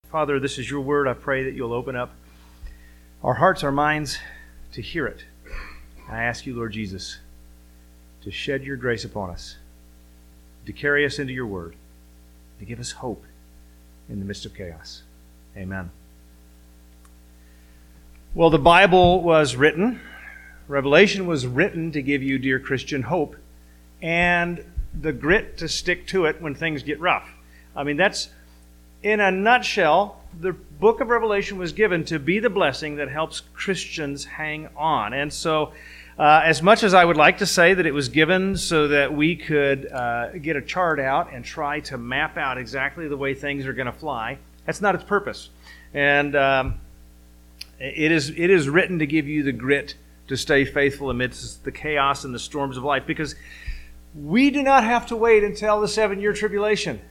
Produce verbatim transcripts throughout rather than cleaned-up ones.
Father, this is your word. I pray that you'll open up our hearts, our minds to hear it. I ask you, Lord Jesus, to shed your grace upon us, to carry us into your word, to give us hope in the midst of chaos. Amen. Well, the Bible was written, Revelation was written to give you, dear Christian, hope and the grit to stick to it when things get rough. I mean, that's, in a nutshell, the book of Revelation was given to be the blessing that helps Christians hang on. And so, uh, as much as I would like to say that it was given so that we could uh, get a chart out and try to map out exactly the way things are going to fly, that's not its purpose. And um, it is it is written to give you the grit to stay faithful amidst the chaos and the storms of life, because we do not have to wait until the seven-year tribulation.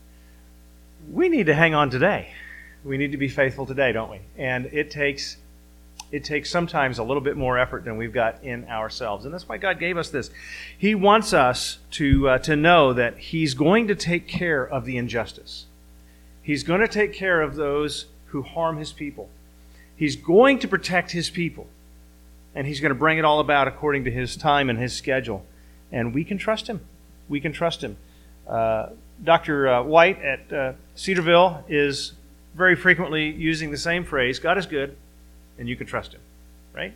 We need to hang on today. We need to be faithful today, don't we? And it takes it takes sometimes a little bit more effort than we've got in ourselves. And that's why God gave us this. He wants us to uh, to know that He's going to take care of the injustice. He's going to take care of those who harm His people. He's going to protect His people. And He's going to bring it all about according to His time and His schedule. And we can trust Him. We can trust Him. Uh, Doctor Uh, White at uh, Cedarville is very frequently using the same phrase, God is good, and you can trust Him, right?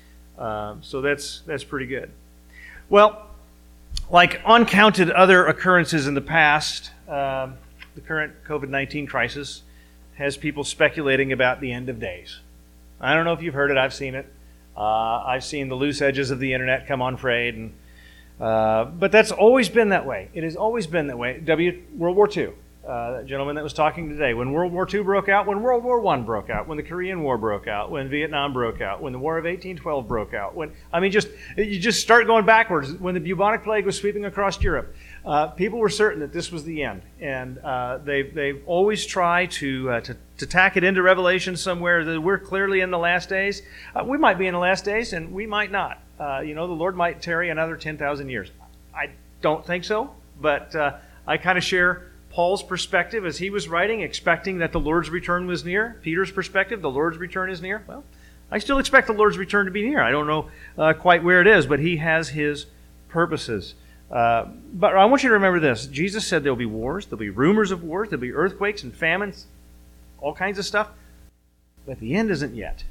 Um, so that's that's pretty good. Well, like uncounted other occurrences in the past, um, the current covid nineteen crisis has people speculating about the end of days. I don't know if you've heard it. I've seen it. Uh, I've seen the loose edges of the internet come unfrayed, and Uh, but that's always been that way. It has always been that way. W World War Two, uh, that gentleman that was talking today, when World War Two broke out, when World War One broke out, when the Korean War broke out, when Vietnam broke out, when the War of eighteen twelve broke out, when I mean, just you just start going backwards. When the bubonic plague was sweeping across Europe, uh, people were certain that this was the end, and uh, they they always try to uh, to to tack it into Revelation somewhere that we're clearly in the last days. Uh, we might be in the last days, and we might not. Uh, you know, the Lord might tarry another ten thousand years. I don't think so, but uh, I kind of share Paul's perspective as he was writing, expecting that the Lord's return was near. Peter's perspective, the Lord's return is near. Well, I still expect the Lord's return to be near. I don't know uh, quite where it is, but He has His purposes. Uh, but I want you to remember this. Jesus said there'll be wars, there'll be rumors of wars, there'll be earthquakes and famines, all kinds of stuff. But the end isn't yet.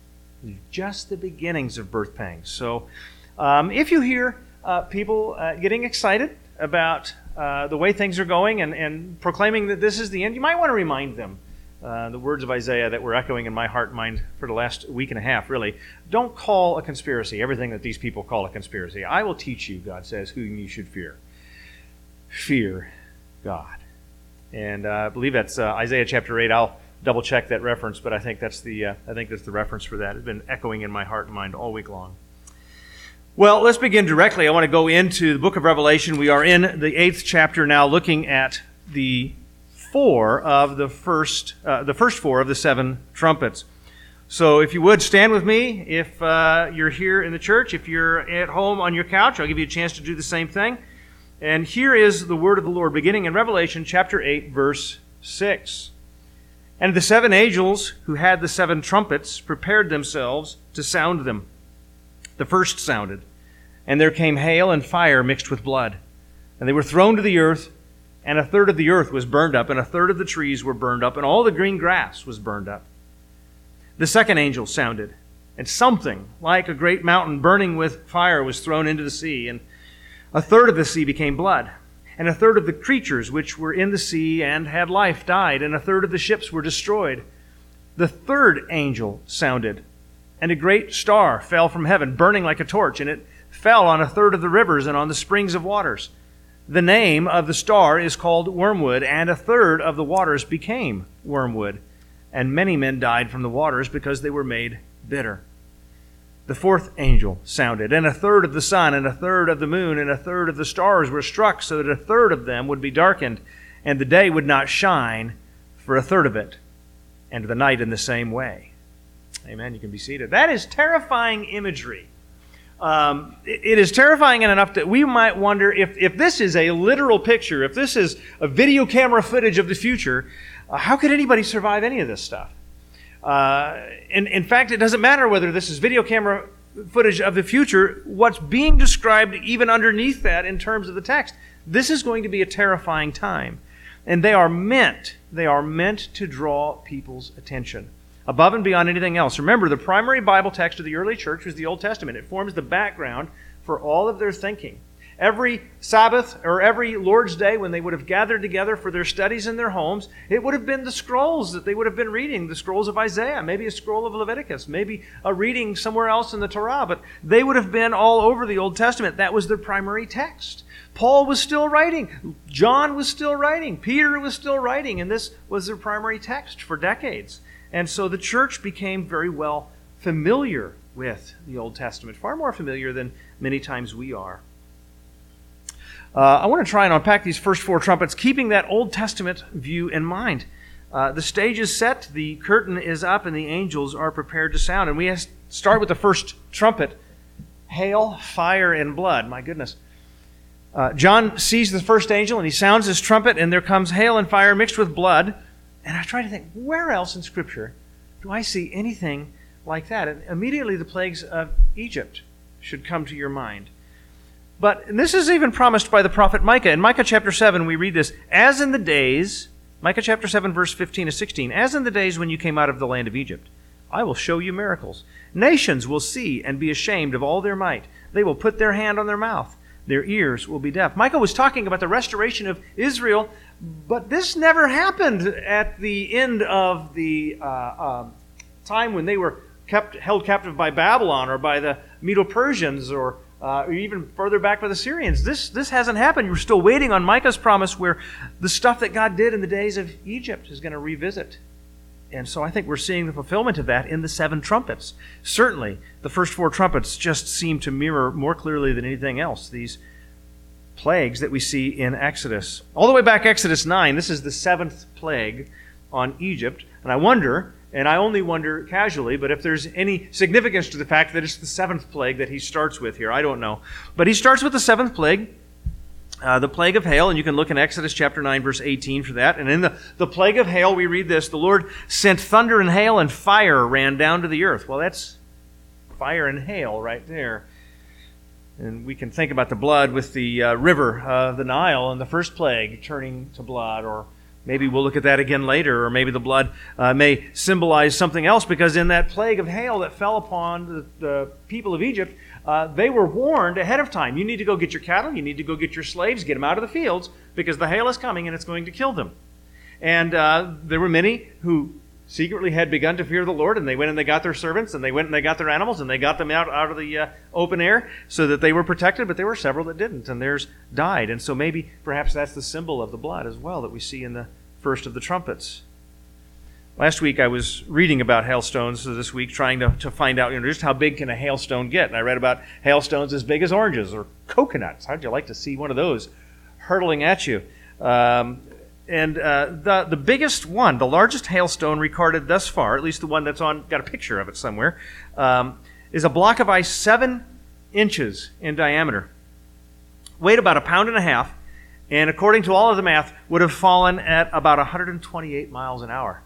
Just the beginnings of birth pangs. So um, if you hear uh, people uh, getting excited about uh, the way things are going and, and proclaiming that this is the end, you might want to remind them uh, the words of Isaiah that were echoing in my heart and mind for the last week and a half, really. Don't call a conspiracy everything that these people call a conspiracy. I will teach you, God says, whom you should fear. Fear God. And uh, I believe that's uh, Isaiah chapter eight. I'll double check that reference, but I think that's the uh, I think that's the reference for that. It's been echoing in my heart and mind all week long. Well, let's begin directly. I want to go into the book of Revelation. We are in the eighth chapter now, looking at the four of the first uh, the first four of the seven trumpets. So, if you would stand with me, if uh, you're here in the church, if you're at home on your couch, I'll give you a chance to do the same thing. And here is the word of the Lord, beginning in Revelation chapter eight, verse six. And the seven angels who had the seven trumpets prepared themselves to sound them. The first sounded, and there came hail and fire mixed with blood. And they were thrown to the earth, and a third of the earth was burned up, and a third of the trees were burned up, and all the green grass was burned up. The second angel sounded, and something like a great mountain burning with fire was thrown into the sea, and a third of the sea became blood. And a third of the creatures which were in the sea and had life died, and a third of the ships were destroyed. The third angel sounded, and a great star fell from heaven, burning like a torch, and it fell on a third of the rivers and on the springs of waters. The name of the star is called Wormwood, and a third of the waters became wormwood, and many men died from the waters because they were made bitter. The fourth angel sounded, and a third of the sun, and a third of the moon, and a third of the stars were struck, so that a third of them would be darkened, and the day would not shine for a third of it, and the night in the same way. Amen. You can be seated. That is terrifying imagery. Um, it, it is terrifying enough that we might wonder if, if this is a literal picture, if this is a video camera footage of the future, uh, how could anybody survive any of this stuff? Uh, in, in fact, it doesn't matter whether this is video camera footage of the future. What's being described even underneath that in terms of the text, this is going to be a terrifying time. And they are meant, they are meant to draw people's attention above and beyond anything else. Remember, the primary Bible text of the early church was the Old Testament. It forms the background for all of their thinking. Every Sabbath or every Lord's Day when they would have gathered together for their studies in their homes, it would have been the scrolls that they would have been reading, the scrolls of Isaiah, maybe a scroll of Leviticus, maybe a reading somewhere else in the Torah, but they would have been all over the Old Testament. That was their primary text. Paul was still writing. John was still writing. Peter was still writing, and this was their primary text for decades. And so the church became very well familiar with the Old Testament, far more familiar than many times we are. Uh, I want to try and unpack these first four trumpets, keeping that Old Testament view in mind. Uh, the stage is set, the curtain is up, and the angels are prepared to sound. And we start with the first trumpet, hail, fire, and blood. My goodness. Uh, John sees the first angel, and he sounds his trumpet, and there comes hail and fire mixed with blood. And I try to think, where else in Scripture do I see anything like that? And immediately the plagues of Egypt should come to your mind. But and this is even promised by the prophet Micah. In Micah chapter seven, we read this, as in the days, Micah chapter seven, verse fifteen to sixteen, as in the days when you came out of the land of Egypt, I will show you miracles. Nations will see and be ashamed of all their might. They will put their hand on their mouth. Their ears will be deaf. Micah was talking about the restoration of Israel, but this never happened at the end of the uh, uh, time when they were kept held captive by Babylon or by the Medo-Persians or Uh, or even further back by the Syrians. This this hasn't happened. You're still waiting on Micah's promise where the stuff that God did in the days of Egypt is going to revisit. And so I think we're seeing the fulfillment of that in the seven trumpets. Certainly, the first four trumpets just seem to mirror more clearly than anything else these plagues that we see in Exodus. All the way back Exodus nine, this is the seventh plague on Egypt. And I wonder, and I only wonder casually, but if there's any significance to the fact that it's the seventh plague that he starts with here, I don't know. But he starts with the seventh plague, uh, the plague of hail, and you can look in Exodus chapter nine, verse eighteen for that. And in the, the plague of hail, we read this, the Lord sent thunder and hail, and fire ran down to the earth. Well, that's fire and hail right there. And we can think about the blood with the uh, river of the Nile and the first plague turning to blood, or maybe we'll look at that again later, or maybe the blood uh, may symbolize something else, because in that plague of hail that fell upon the, the people of Egypt, uh, they were warned ahead of time. You need to go get your cattle, you need to go get your slaves, get them out of the fields, because the hail is coming and it's going to kill them. And uh, there were many who secretly had begun to fear the Lord, and they went and they got their servants, and they went and they got their animals, and they got them out, out of the uh, open air so that they were protected, but there were several that didn't, and theirs died. And so maybe, perhaps that's the symbol of the blood as well that we see in the first of the trumpets. Last week I was reading about hailstones this week, trying to, to find out, you know, just how big can a hailstone get. And I read about hailstones as big as oranges or coconuts. How'd you like to see one of those hurtling at you? Um, and uh, the, the biggest one, the largest hailstone recorded thus far, at least the one that's on, got a picture of it somewhere, um, is a block of ice seven inches in diameter. Weighed about a pound and a half, and according to all of the math, would have fallen at about one hundred twenty-eight miles an hour.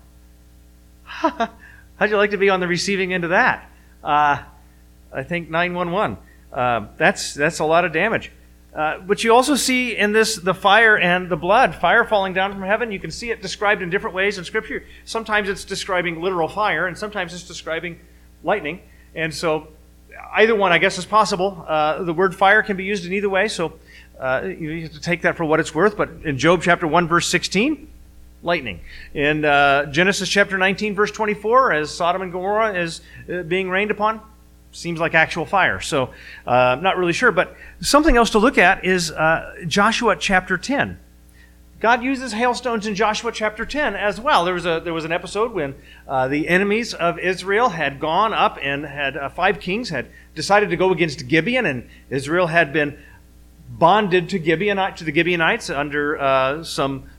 How'd you like to be on the receiving end of that? Uh, I think nine one one. Uh, that's that's a lot of damage. Uh, but you also see in this the fire and the blood, fire falling down from heaven. You can see it described in different ways in Scripture. Sometimes it's describing literal fire, and sometimes it's describing lightning. And so either one, I guess, is possible. Uh, the word fire can be used in either way, so Uh, you have to take that for what it's worth. But in Job chapter one, verse sixteen, lightning. In uh, Genesis chapter nineteen, verse twenty-four, as Sodom and Gomorrah is uh, being rained upon, seems like actual fire. So uh, I'm not really sure. But something else to look at is uh, Joshua chapter ten. God uses hailstones in Joshua chapter ten as well. There was a there was an episode when uh, the enemies of Israel had gone up and had uh, five kings had decided to go against Gibeon, and Israel had been bonded to Gibeonite, to the Gibeonites under uh, some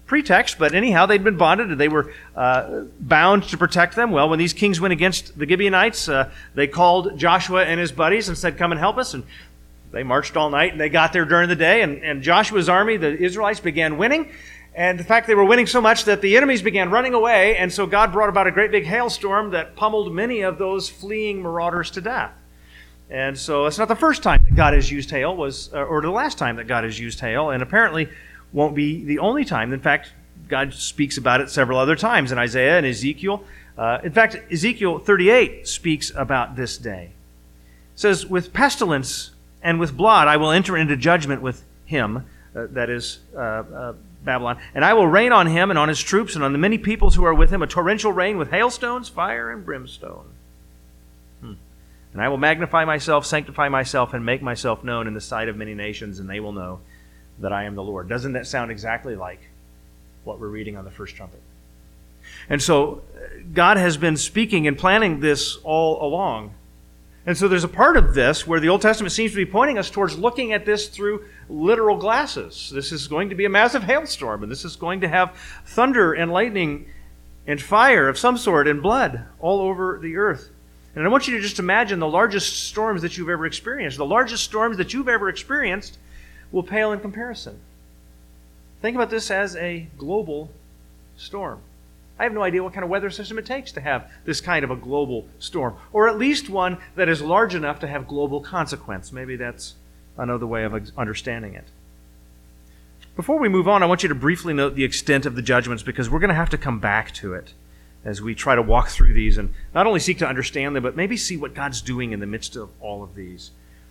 pretext, but anyhow, they'd been bonded and they were uh, bound to protect them. Well, when these kings went against the Gibeonites, uh, they called Joshua and his buddies and said, come and help us. And they marched all night and they got there during the day. And, and Joshua's army, the Israelites, began winning. And in fact, they were winning so much that the enemies began running away. And so God brought about a great big hailstorm that pummeled many of those fleeing marauders to death. And so it's not the first time that God has used hail, was, or the last time that God has used hail. And apparently won't be the only time. In fact, God speaks about it several other times in Isaiah and Ezekiel. Uh, in fact, Ezekiel thirty-eight speaks about this day. It says, with pestilence and with blood I will enter into judgment with him, uh, that is uh, uh, Babylon, and I will rain on him and on his troops and on the many peoples who are with him, a torrential rain with hailstones, fire, and brimstone. Hmm. And I will magnify myself, sanctify myself, and make myself known in the sight of many nations, and they will know that I am the Lord. Doesn't that sound exactly like what we're reading on the first trumpet? And so God has been speaking and planning this all along. And so there's a part of this where the Old Testament seems to be pointing us towards looking at this through literal glasses. This is going to be a massive hailstorm, and this is going to have thunder and lightning and fire of some sort and blood all over the earth. And I want you to just imagine the largest storms that you've ever experienced. The largest storms that you've ever experienced will pale in comparison. Think about this as a global storm. I have no idea what kind of weather system it takes to have this kind of a global storm, or at least one that is large enough to have global consequence. Maybe that's another way of understanding it. Before we move on, I want you to briefly note the extent of the judgments, because we're going to have to come back to it as we try to walk through these and not only seek to understand them, but maybe see what God's doing in the midst of all of these.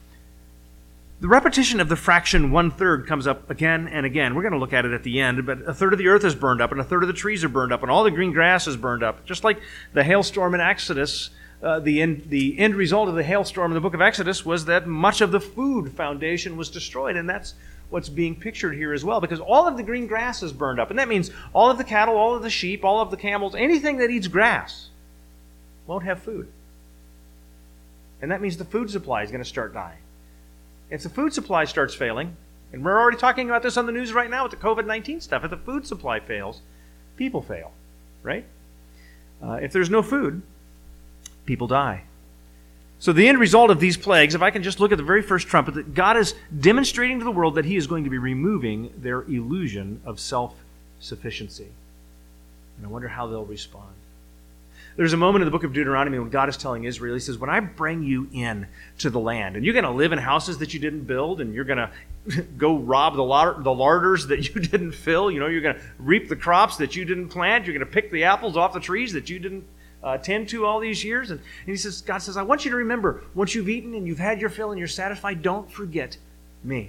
The repetition of the fraction one-third comes up again and again. We're going to look at it at the end, but a third of the earth is burned up, and a third of the trees are burned up, and all the green grass is burned up. Just like the hailstorm in Exodus, uh, the, end, the end result of the hailstorm in the book of Exodus was that much of the food foundation was destroyed, and that's what's being pictured here as well, because all of the green grass is burned up, and that means all of the cattle, all of the sheep, all of the camels, anything that eats grass won't have food. And that means the food supply is going to start dying. If the food supply starts failing, and we're already talking about this on the news right now with the covid nineteen stuff, if the food supply fails, people fail, right? Uh, if there's no food, people die. So the end result of these plagues, if I can just look at the very first trumpet, that God is demonstrating to the world that he is going to be removing their illusion of self-sufficiency. And I wonder how they'll respond. There's a moment in the book of Deuteronomy when God is telling Israel, he says, when I bring you in to the land, and you're going to live in houses that you didn't build, and you're going to go rob the, lard- the larders that you didn't fill, you know, you're going to reap the crops that you didn't plant, you're going to pick the apples off the trees that you didn't uh, tend to all these years. And, and he says, God says, I want you to remember, once you've eaten and you've had your fill and you're satisfied, don't forget me.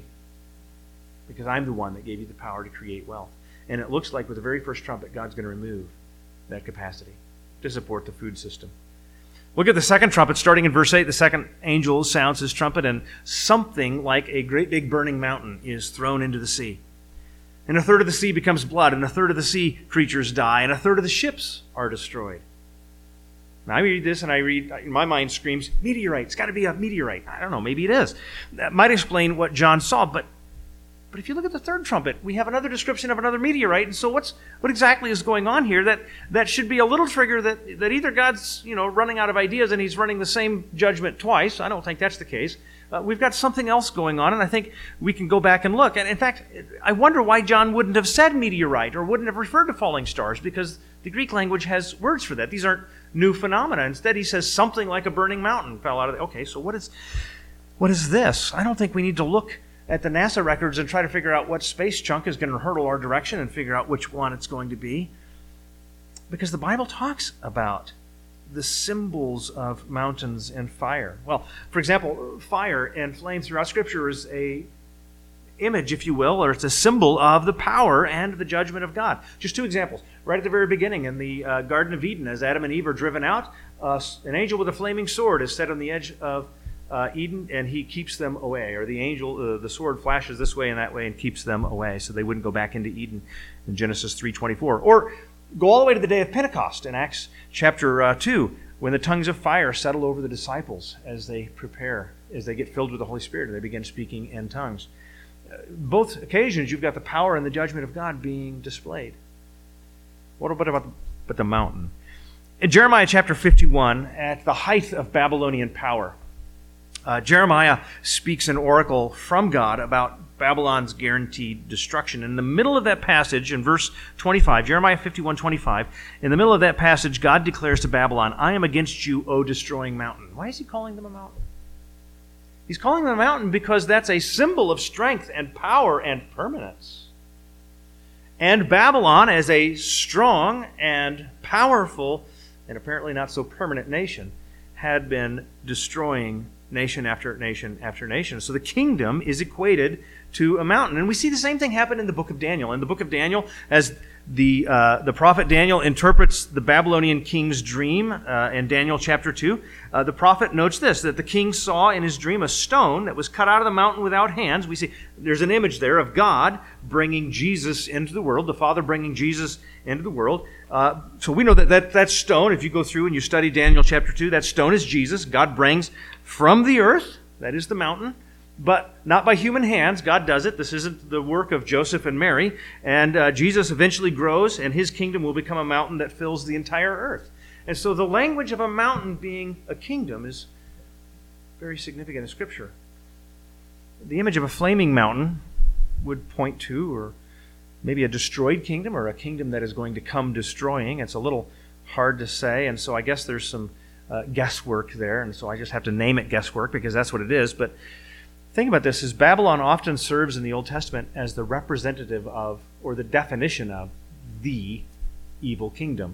Because I'm the one that gave you the power to create wealth. And it looks like with the very first trumpet, God's going to remove that capacity to support the food system. Look at the second trumpet, starting in verse eight. The second angel sounds his trumpet, and something like a great big burning mountain is thrown into the sea. And a third of the sea becomes blood, and a third of the sea creatures die, and a third of the ships are destroyed. Now I read this, and I read, my mind screams, meteorite. It's got to be a meteorite. I don't know, maybe it is. That might explain what John saw, but But if you look at the third trumpet, we have another description of another meteorite. And so what's what exactly is going on here? That that should be a little trigger that, that either God's you know running out of ideas and he's running the same judgment twice. I don't think that's the case. Uh, we've got something else going on, and I think we can go back and look. And in fact, I wonder why John wouldn't have said meteorite or wouldn't have referred to falling stars, because the Greek language has words for that. These aren't new phenomena. Instead, he says something like a burning mountain fell out of the... Okay, so what is what is this? I don't think we need to look at the NASA records and try to figure out what space chunk is going to hurtle our direction and figure out which one it's going to be. Because the Bible talks about the symbols of mountains and fire. Well, for example, fire and flame throughout Scripture is a image, if you will, or it's a symbol of the power and the judgment of God. Just two examples. Right at the very beginning in the uh, Garden of Eden, as Adam and Eve are driven out, uh, an angel with a flaming sword is set on the edge of Uh, Eden, and he keeps them away. Or the angel, uh, the sword flashes this way and that way and keeps them away, so they wouldn't go back into Eden in Genesis three twenty-four. Or go all the way to the day of Pentecost in Acts chapter uh, two, when the tongues of fire settle over the disciples as they prepare, as they get filled with the Holy Spirit, and they begin speaking in tongues. both occasions you've got the power and the judgment of God being displayed. What about, about the, the mountain? In Jeremiah chapter fifty-one, at the height of Babylonian power, uh, Jeremiah speaks an oracle from God about Babylon's guaranteed destruction. In the middle of that passage, in verse twenty-five, Jeremiah fifty-one twenty-five, in the middle of that passage, God declares to Babylon, I am against you, O destroying mountain. Why is he calling them a mountain? He's calling them a mountain because that's a symbol of strength and power and permanence. And Babylon, as a strong and powerful and apparently not so permanent nation, had been destroying nation after nation after nation. So the kingdom is equated to a mountain. And we see the same thing happen in the book of Daniel. In the book of Daniel, as the uh, the prophet Daniel interprets the Babylonian king's dream uh, in Daniel chapter two, uh, the prophet notes this, that the king saw in his dream a stone that was cut out of the mountain without hands. We see there's an image there of God bringing Jesus into the world, the Father bringing Jesus into the world. Uh, so we know that, that that stone, if you go through and you study Daniel chapter two, that stone is Jesus. God brings from the earth, that is the mountain, but not by human hands. God does it. This isn't the work of Joseph and Mary. And uh, Jesus eventually grows, and his kingdom will become a mountain that fills the entire earth. And so the language of a mountain being a kingdom is very significant in Scripture. The image of a flaming mountain would point to, or maybe a destroyed kingdom, or a kingdom that is going to come destroying. It's a little hard to say, and so I guess there's some uh, guesswork there, and so I just have to name it guesswork because that's what it is. But think about this, is Babylon often serves in the Old Testament as the representative of, or the definition of, the evil kingdom.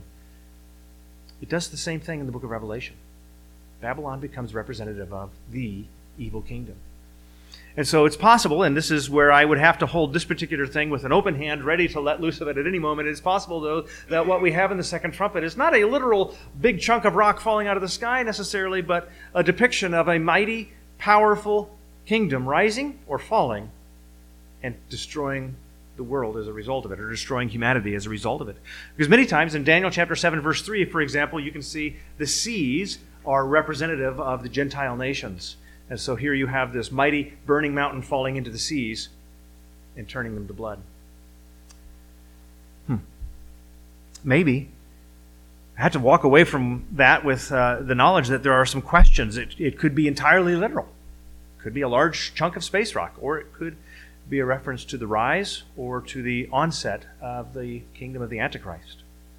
It does the same thing in the book of Revelation. Babylon becomes representative of the evil kingdom. And so it's possible, and this is where I would have to hold this particular thing with an open hand, ready to let loose of it at any moment. It's possible, though, that what we have in the second trumpet is not a literal big chunk of rock falling out of the sky necessarily, but a depiction of a mighty, powerful kingdom rising or falling and destroying the world as a result of it, or destroying humanity as a result of it. Because many times in Daniel chapter seven, verse three, for example, you can see the seas are representative of the Gentile nations. And so here you have this mighty burning mountain falling into the seas and turning them to blood. Hmm. Maybe I had to walk away from that with uh, the knowledge that there are some questions. It, it could be entirely literal. It could be a large chunk of space rock, or it could be a reference to the rise or to the onset of the kingdom of the Antichrist.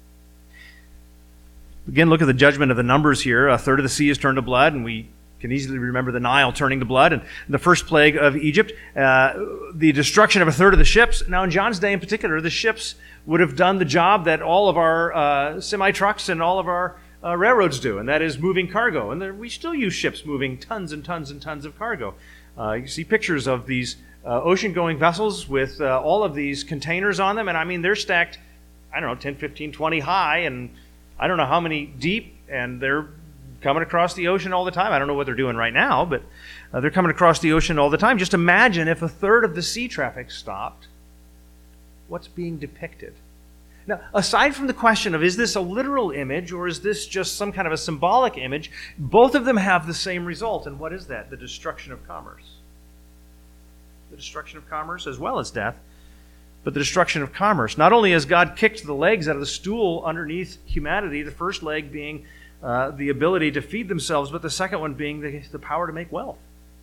Again, look at the judgment of the numbers here. A third of the sea is turned to blood, and we can easily remember the Nile turning to blood, and the first plague of Egypt, uh, the destruction of a third of the ships. Now, in John's day in particular, the ships would have done the job that all of our uh, semi-trucks and all of our uh, railroads do, and that is moving cargo. And there, we still use ships moving tons and tons and tons of cargo. Uh, you see pictures of these uh, ocean-going vessels with uh, all of these containers on them, and I mean, they're stacked, I don't know, ten, fifteen, twenty high, and I don't know how many deep, and they're coming across the ocean all the time. I don't know what they're doing right now, but uh, they're coming across the ocean all the time. Just imagine if a third of the sea traffic stopped. What's being depicted? Now, aside from the question of is this a literal image or is this just some kind of a symbolic image, both of them have the same result. And what is that? The destruction of commerce. The destruction of commerce as well as death, but the destruction of commerce. Not only has God kicked the legs out of the stool underneath humanity, the first leg being Uh, the ability to feed themselves, but the second one being the, the power to make wealth.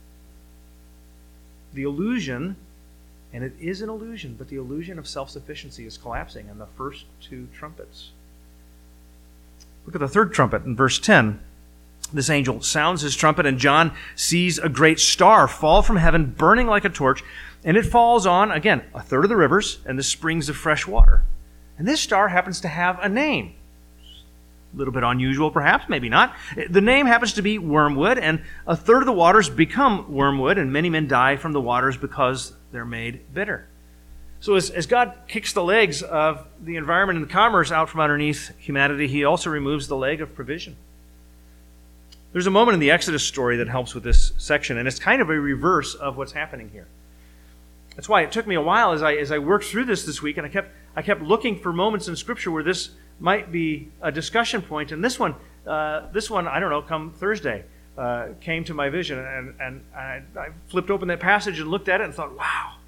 The illusion, and it is an illusion, but the illusion of self-sufficiency is collapsing in the first two trumpets. Look at the third trumpet in verse ten. This angel sounds his trumpet, and John sees a great star fall from heaven, burning like a torch, and it falls on, again, a third of the rivers and the springs of fresh water. And this star happens to have a name. A little bit unusual, perhaps, maybe not. The name happens to be wormwood, and a third of the waters become wormwood, and many men die from the waters because they're made bitter. So as, as God kicks the legs of the environment and the commerce out from underneath humanity, he also removes the leg of provision. There's a moment in the Exodus story that helps with this section, and it's kind of a reverse of what's happening here. That's why it took me a while as I as I worked through this this week, and I kept I kept looking for moments in Scripture where this might be a discussion point. And this one, uh, this one, I don't know, come Thursday, uh, came to my vision, and and I, I flipped open that passage and looked at it and thought, wow,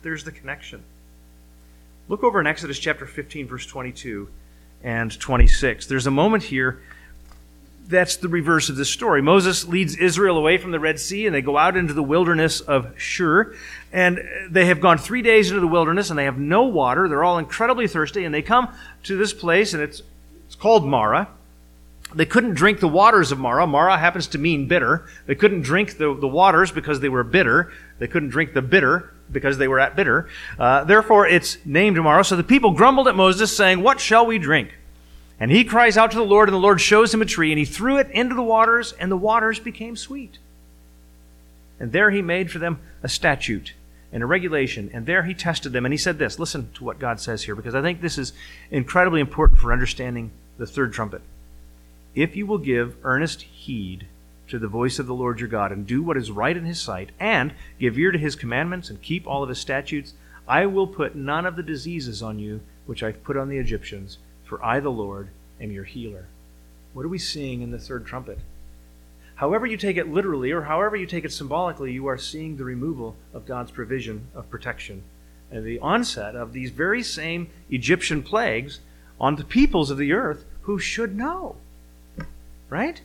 there's the connection. Look over in Exodus chapter fifteen, verse twenty-two and twenty-six. There's a moment here that's the reverse of this story. Moses leads Israel away from the Red Sea, and they go out into the wilderness of Shur. And they have gone three days into the wilderness, and they have no water. They're all incredibly thirsty, and they come to this place, and it's, it's called Marah. They couldn't drink the waters of Marah. Marah happens to mean bitter. They couldn't drink the, the waters because they were bitter. They couldn't drink the bitter because they were at bitter. Uh, therefore, it's named Marah. So the people grumbled at Moses, saying, "What shall we drink?" And he cries out to the Lord, and the Lord shows him a tree, and he threw it into the waters, and the waters became sweet. And there he made for them a statute and a regulation, and there he tested them. And he said this, listen to what God says here, because I think this is incredibly important for understanding the third trumpet. "If you will give earnest heed to the voice of the Lord your God, and do what is right in his sight, and give ear to his commandments, and keep all of his statutes, I will put none of the diseases on you which I've put on the Egyptians, for I, the Lord, am your healer." What are we seeing in the third trumpet? However you take it literally, or however you take it symbolically, you are seeing the removal of God's provision of protection and the onset of these very same Egyptian plagues on the peoples of the earth who should know. Right?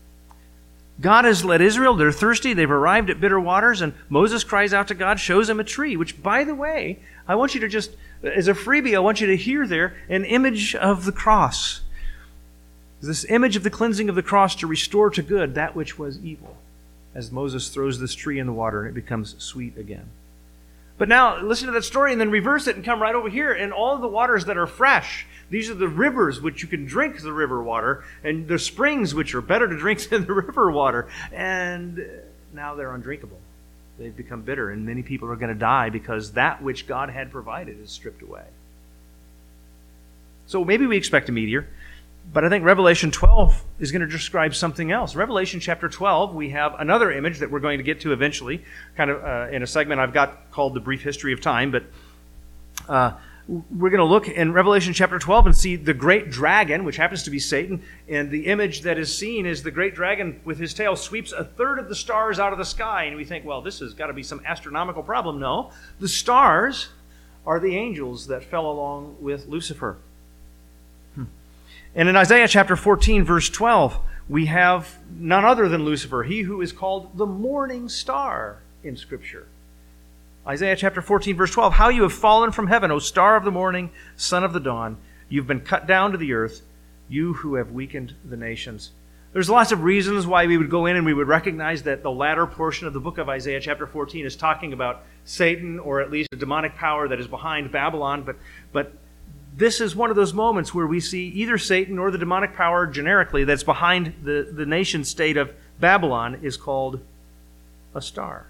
God has led Israel. They're thirsty. They've arrived at bitter waters, and Moses cries out to God, shows him a tree, which, by the way, I want you to just, as a freebie, I want you to hear there an image of the cross. This image of the cleansing of the cross to restore to good that which was evil. As Moses throws this tree in the water, it becomes sweet again. But now, listen to that story and then reverse it and come right over here. And all of the waters that are fresh, these are the rivers which you can drink the river water, and the springs which are better to drink than the river water. And now they're undrinkable. They've become bitter, and many people are going to die because that which God had provided is stripped away. So maybe we expect a meteor, but I think Revelation twelve is going to describe something else. Revelation chapter twelve, we have another image that we're going to get to eventually, kind of uh, in a segment I've got called The Brief History of Time, but uh, we're going to look in Revelation chapter twelve and see the great dragon, which happens to be Satan, and the image that is seen is the great dragon with his tail sweeps a third of the stars out of the sky, and we think, well, this has got to be some astronomical problem. No, the stars are the angels that fell along with Lucifer. And in Isaiah chapter fourteen, verse twelve, we have none other than Lucifer, he who is called the morning star in Scripture. Isaiah chapter fourteen, verse twelve, "How you have fallen from heaven, O star of the morning, son of the dawn. You've been cut down to the earth, you who have weakened the nations." There's lots of reasons why we would go in and we would recognize that the latter portion of the book of Isaiah chapter fourteen is talking about Satan, or at least a demonic power that is behind Babylon, but but this is one of those moments where we see either Satan or the demonic power generically that's behind the, the nation state of Babylon is called a star.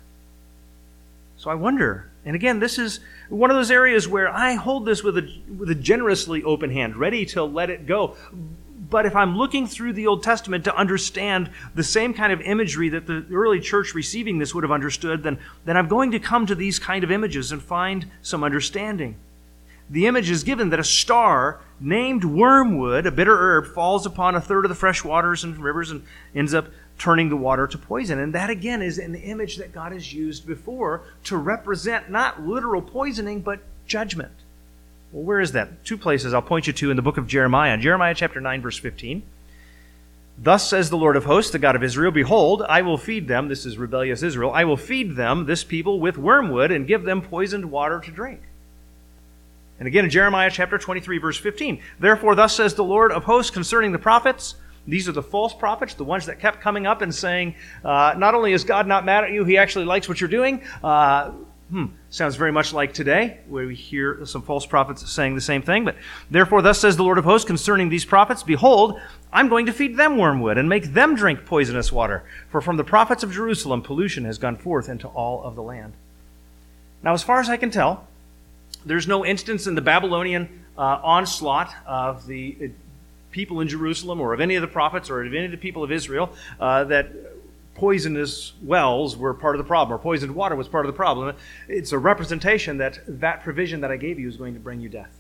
So I wonder, and again, this is one of those areas where I hold this with a, with a generously open hand, ready to let it go. But if I'm looking through the Old Testament to understand the same kind of imagery that the early church receiving this would have understood, then, then I'm going to come to these kind of images and find some understanding. The image is given that a star named wormwood, a bitter herb, falls upon a third of the fresh waters and rivers and ends up turning the water to poison. And that, again, is an image that God has used before to represent not literal poisoning, but judgment. Well, where is that? Two places I'll point you to in the book of Jeremiah. Jeremiah chapter nine, verse fifteen. "Thus says the Lord of hosts, the God of Israel, Behold, I will feed them," this is rebellious Israel, "I will feed them, this people, with wormwood, and give them poisoned water to drink." And again in Jeremiah chapter twenty-three, verse fifteen, "Therefore thus says the Lord of hosts concerning the prophets," these are the false prophets, the ones that kept coming up and saying, uh, not only is God not mad at you, he actually likes what you're doing. Uh, hmm, sounds very much like today, where we hear some false prophets saying the same thing. But "Therefore thus says the Lord of hosts concerning these prophets, Behold, I'm going to feed them wormwood and make them drink poisonous water. For from the prophets of Jerusalem pollution has gone forth into all of the land." Now, as far as I can tell, there's no instance in the Babylonian uh, onslaught of the uh, people in Jerusalem or of any of the prophets or of any of the people of Israel uh, that poisonous wells were part of the problem or poisoned water was part of the problem. It's a representation that that provision that I gave you is going to bring you death.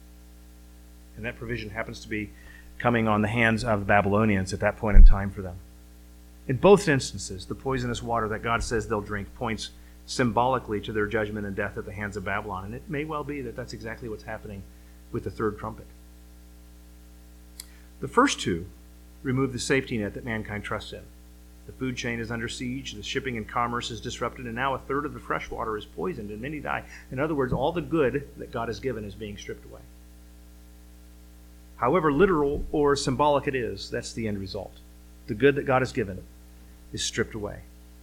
And that provision happens to be coming on the hands of the Babylonians at that point in time for them. In both instances, the poisonous water that God says they'll drink points symbolically to their judgment and death at the hands of Babylon. And it may well be that that's exactly what's happening with the third trumpet. The first two remove the safety net that mankind trusts in. The food chain is under siege, the shipping and commerce is disrupted, and now a third of the fresh water is poisoned and many die. In other words, all the good that God has given is being stripped away. However literal or symbolic it is, that's the end result. The good that God has given is stripped away.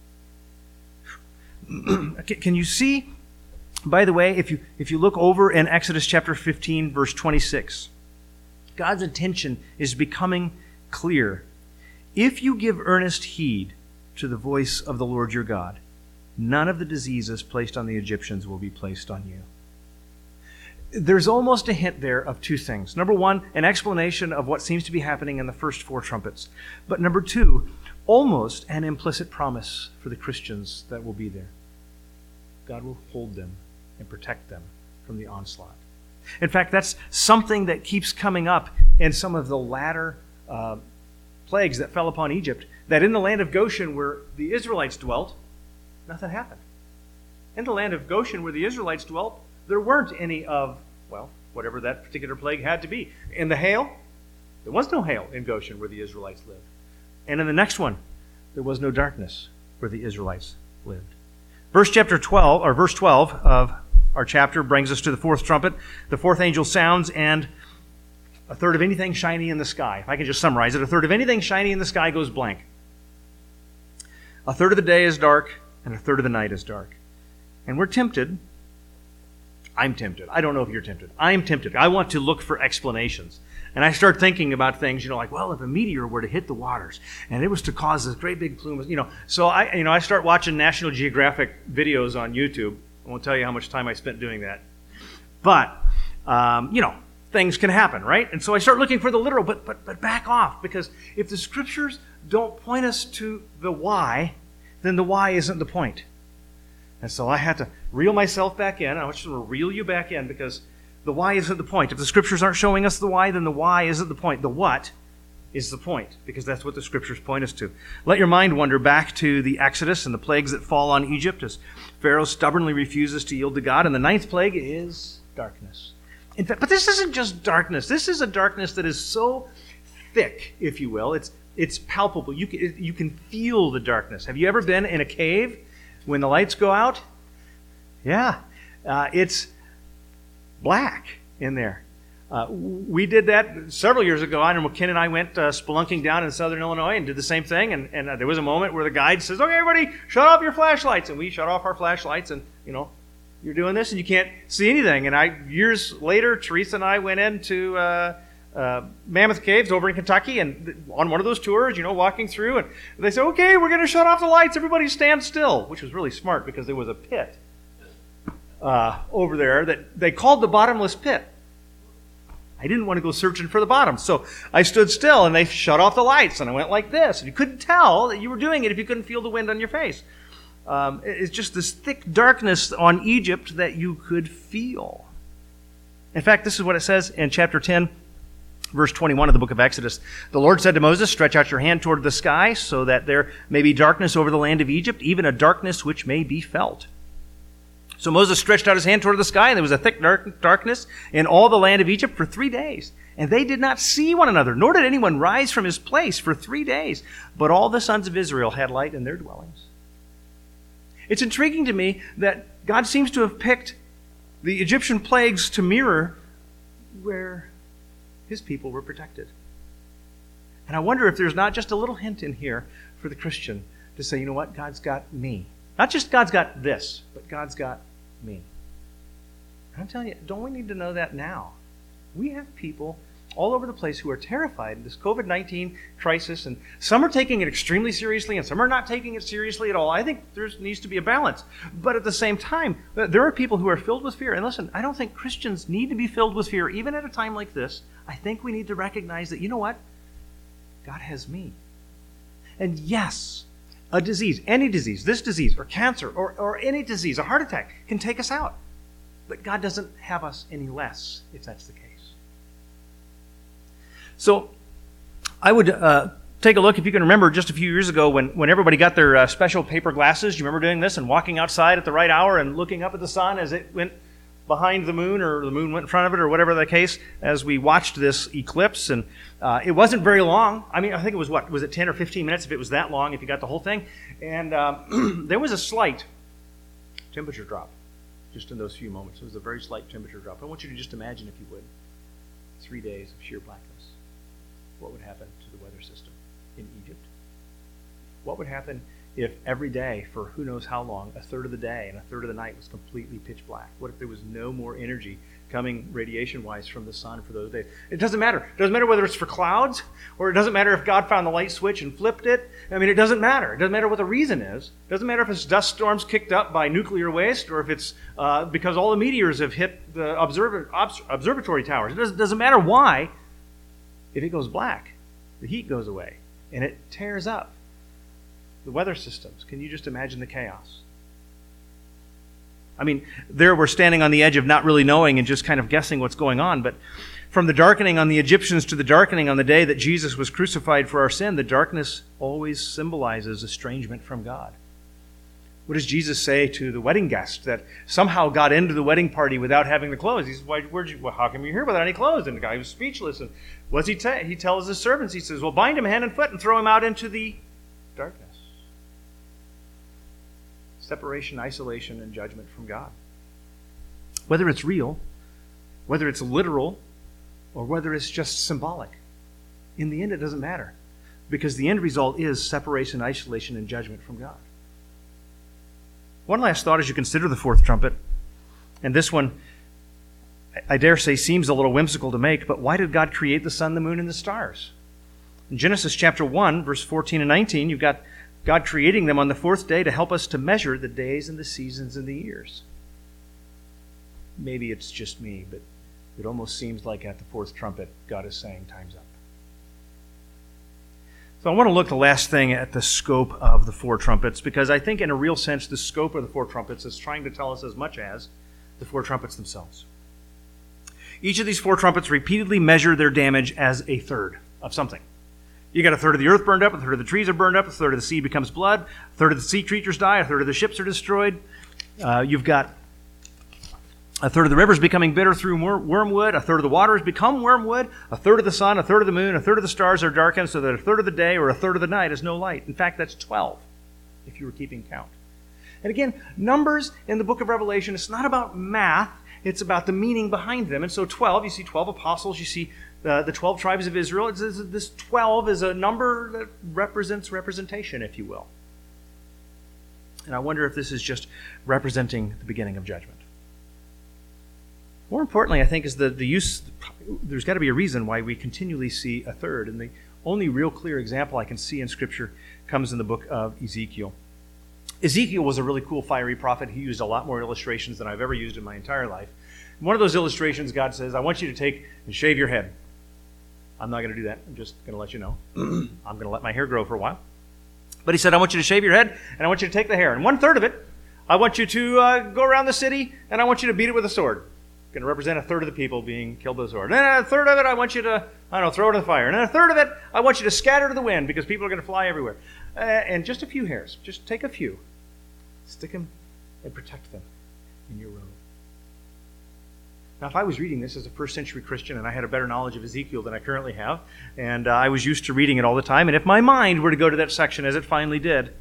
Can you see, by the way, if you if you look over in Exodus chapter fifteen, verse twenty-six, God's intention is becoming clear. If you give earnest heed to the voice of the Lord your God, none of the diseases placed on the Egyptians will be placed on you. There's almost a hint there of two things. Number one, an explanation of what seems to be happening in the first four trumpets. But number two, almost an implicit promise for the Christians that will be there. God will hold them and protect them from the onslaught. In fact, that's something that keeps coming up in some of the latter uh, plagues that fell upon Egypt, that in the land of Goshen where the Israelites dwelt, nothing happened. In the land of Goshen where the Israelites dwelt, there weren't any of, well, whatever that particular plague had to be. In the hail, there was no hail in Goshen where the Israelites lived. And in the next one, there was no darkness where the Israelites lived. Verse chapter twelve, or verse twelve of our chapter brings us to the fourth trumpet. The fourth angel sounds, and a third of anything shiny in the sky. If I can just summarize it, a third of anything shiny in the sky goes blank. A third of the day is dark, and a third of the night is dark. And we're tempted. I'm tempted. I don't know if you're tempted. I'm tempted. I want to look for explanations. And I start thinking about things, you know, like, well, if a meteor were to hit the waters, and it was to cause this great big plume, you know. So I, you know, I start watching National Geographic videos on YouTube. I won't tell you how much time I spent doing that. But, um, you know, things can happen, right? And so I start looking for the literal, but but but back off, because if the scriptures don't point us to the why, then the why isn't the point. And so I had to reel myself back in. I want you to reel you back in, because the why isn't the point. If the scriptures aren't showing us the why, then the why isn't the point. The what is the point, because that's what the scriptures point us to. Let your mind wander back to the Exodus and the plagues that fall on Egypt as Pharaoh stubbornly refuses to yield to God. And the ninth plague is darkness. In fact, but this isn't just darkness. This is a darkness that is so thick, if you will. It's it's palpable. You can, you can feel the darkness. Have you ever been in a cave when the lights go out? Yeah. Uh, it's black in there. Uh, we did that several years ago. I know Ken and I went uh, spelunking down in southern Illinois and did the same thing. And, and uh, there was a moment where the guide says, okay, everybody, shut off your flashlights. And we shut off our flashlights, and, you know, you're doing this and you can't see anything. And I, years later, Teresa and I went into uh, uh, Mammoth Caves over in Kentucky, and on one of those tours, you know, walking through, and they said, okay, we're going to shut off the lights. Everybody stand still, which was really smart, because there was a pit uh, over there that they called the bottomless pit. I didn't want to go searching for the bottom, so I stood still, and they shut off the lights, and I went like this. And you couldn't tell that you were doing it if you couldn't feel the wind on your face. Um, it's just this thick darkness on Egypt that you could feel. In fact, this is what it says in chapter ten, verse twenty-one of the book of Exodus. The Lord said to Moses, stretch out your hand toward the sky so that there may be darkness over the land of Egypt, even a darkness which may be felt. So Moses stretched out his hand toward the sky, and there was a thick dark, darkness in all the land of Egypt for three days. And they did not see one another, nor did anyone rise from his place for three days. But all the sons of Israel had light in their dwellings. It's intriguing to me that God seems to have picked the Egyptian plagues to mirror where his people were protected. And I wonder if there's not just a little hint in here for the Christian to say, you know what, God's got me. Not just God's got this, but God's got me. And I'm telling you, don't we need to know that now? We have people all over the place who are terrified of this covid nineteen crisis, and some are taking it extremely seriously, and some are not taking it seriously at all. I think there needs to be a balance. But at the same time, there are people who are filled with fear. And listen, I don't think Christians need to be filled with fear, even at a time like this. I think we need to recognize that, you know what? God has me. And yes, a disease, any disease, this disease, or cancer, or, or any disease, a heart attack, can take us out. But God doesn't have us any less, if that's the case. So I would uh, take a look, if you can remember, just a few years ago when, when everybody got their uh, special paper glasses. Do you remember doing this and walking outside at the right hour and looking up at the sun as it went behind the moon, or the moon went in front of it, or whatever the case, as we watched this eclipse? And uh, it wasn't very long. I mean, I think it was, what, was it ten or fifteen minutes if it was that long, if you got the whole thing? And um, there was a slight temperature drop just in those few moments. It was a very slight temperature drop. I want you to just imagine, if you would, three days of sheer blackness. What would happen to the weather system in Egypt? What would happen if every day, for who knows how long, a third of the day and a third of the night was completely pitch black? What if there was no more energy coming radiation-wise from the sun for those days? It doesn't matter. It doesn't matter whether it's for clouds, or it doesn't matter if God found the light switch and flipped it. I mean, it doesn't matter. It doesn't matter what the reason is. It doesn't matter if it's dust storms kicked up by nuclear waste, or if it's uh, because all the meteors have hit the observer, obs- observatory towers. It doesn't, doesn't matter why. If it goes black, the heat goes away, and it tears up the weather systems. Can you just imagine the chaos? I mean, there we're standing on the edge of not really knowing and just kind of guessing what's going on, but from the darkening on the Egyptians to the darkening on the day that Jesus was crucified for our sin, the darkness always symbolizes estrangement from God. What does Jesus say to the wedding guest that somehow got into the wedding party without having the clothes? He says, Why, where'd you, well, how come you're here without any clothes? And the guy was speechless. And what's he say? He tells his servants, he says, well, bind him hand and foot and throw him out into the darkness. Separation, isolation, and judgment from God. Whether it's real, whether it's literal, or whether it's just symbolic, in the end it doesn't matter, because the end result is separation, isolation, and judgment from God. One last thought as you consider the fourth trumpet, and this one, I dare say, seems a little whimsical to make, but why did God create the sun, the moon, and the stars? In Genesis chapter one, verse fourteen and nineteen, you've got God creating them on the fourth day to help us to measure the days and the seasons and the years. Maybe it's just me, but it almost seems like at the fourth trumpet, God is saying, time's up. So I want to look the last thing at the scope of the four trumpets, because I think in a real sense the scope of the four trumpets is trying to tell us as much as the four trumpets themselves. Each of these four trumpets repeatedly measure their damage as a third of something. You got a third of the earth burned up, a third of the trees are burned up, a third of the sea becomes blood, a third of the sea creatures die, a third of the ships are destroyed. Uh, you've got a third of the rivers becoming bitter through wormwood, a third of the waters become wormwood, a third of the sun, a third of the moon, a third of the stars are darkened, so that a third of the day or a third of the night is no light. In fact, that's twelve, if you were keeping count. And again, numbers in the book of Revelation, it's not about math, it's about the meaning behind them. And so twelve, you see twelve apostles, you see uh, the twelve tribes of Israel. It's, it's, this twelve is a number that represents representation, if you will. And I wonder if this is just representing the beginning of judgment. More importantly, I think, is the, the use, there's got to be a reason why we continually see a third. And the only real clear example I can see in Scripture comes in the book of Ezekiel. Ezekiel was a really cool, fiery prophet. He used a lot more illustrations than I've ever used in my entire life. One of those illustrations, God says, I want you to take and shave your head. I'm not going to do that. I'm just going to let you know. I'm going to let my hair grow for a while. But he said, I want you to shave your head, and I want you to take the hair. And one third of it, I want you to uh, go around the city, and I want you to beat it with a sword. Going to represent a third of the people being killed with a sword. And then a third of it, I want you to, I don't know, throw it in the fire. And then a third of it, I want you to scatter to the wind, because people are going to fly everywhere. Uh, and just a few hairs. Just take a few. Stick them and protect them in your robe. Now, if I was reading this as a first century Christian and I had a better knowledge of Ezekiel than I currently have, and uh, I was used to reading it all the time, and if my mind were to go to that section as it finally did,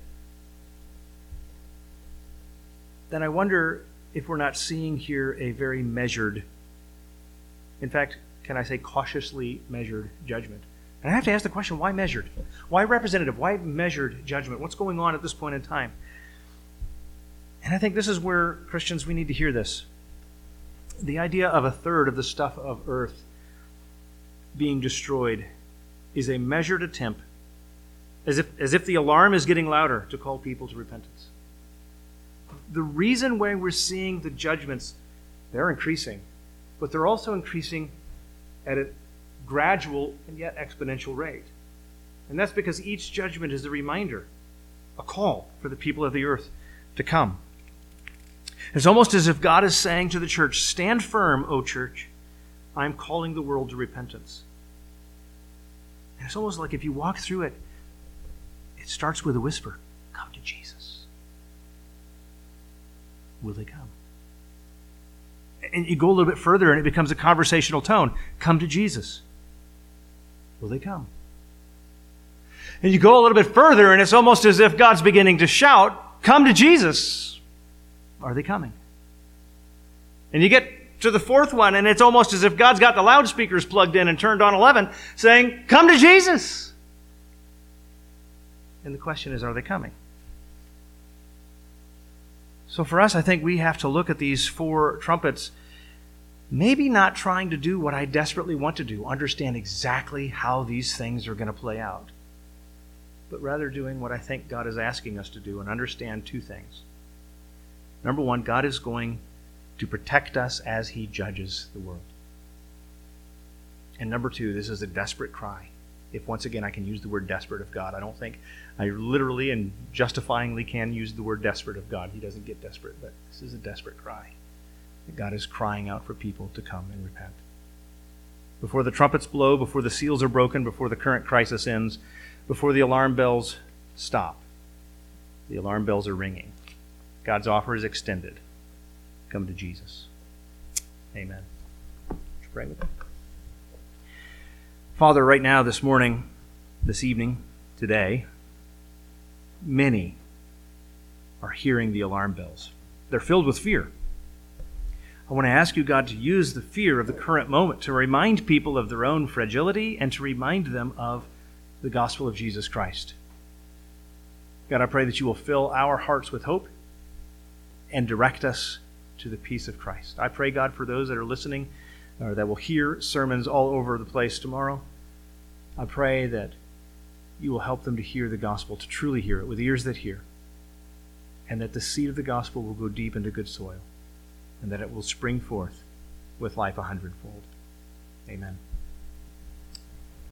then I wonder if we're not seeing here a very measured, in fact, can I say cautiously measured judgment? And I have to ask the question, why measured? Why representative? Why measured judgment? What's going on at this point in time? And I think this is where, Christians, we need to hear this. The idea of a third of the stuff of earth being destroyed is a measured attempt, as if, as if the alarm is getting louder, to call people to repentance. The reason why we're seeing the judgments, they're increasing, but they're also increasing at a gradual and yet exponential rate. And that's because each judgment is a reminder, a call for the people of the earth to come. It's almost as if God is saying to the church, stand firm, O church, I'm calling the world to repentance. And it's almost like if you walk through it, It starts with a whisper. Come to Jesus. Will they come? And you go a little bit further and it becomes a conversational tone. Come to Jesus. Will they come? And you go a little bit further and it's almost as if God's beginning to shout, come to Jesus. Are they coming? And you get to the fourth one and it's almost as if God's got the loudspeakers plugged in and turned on eleven saying, come to Jesus. And the question is, are they coming? So for us, I think we have to look at these four trumpets, maybe not trying to do what I desperately want to do, understand exactly how these things are going to play out, but rather doing what I think God is asking us to do and understand two things. Number one, God is going to protect us as He judges the world. And number two, this is a desperate cry. If once again I can use the word desperate of God, I don't think I literally and justifyingly can use the word desperate of God. He doesn't get desperate, but this is a desperate cry. That God is crying out for people to come and repent. Before the trumpets blow, before the seals are broken, before the current crisis ends, before the alarm bells stop, the alarm bells are ringing. God's offer is extended. Come to Jesus. Amen. Would you pray with me? Father, right now, this morning, this evening, today, many are hearing the alarm bells. They're filled with fear. I want to ask you, God, to use the fear of the current moment to remind people of their own fragility and to remind them of the gospel of Jesus Christ. God, I pray that you will fill our hearts with hope and direct us to the peace of Christ. I pray, God, for those that are listening or that will hear sermons all over the place tomorrow, I pray that you will help them to hear the gospel, to truly hear it with ears that hear, and that the seed of the gospel will go deep into good soil, and that it will spring forth with life a hundredfold. Amen.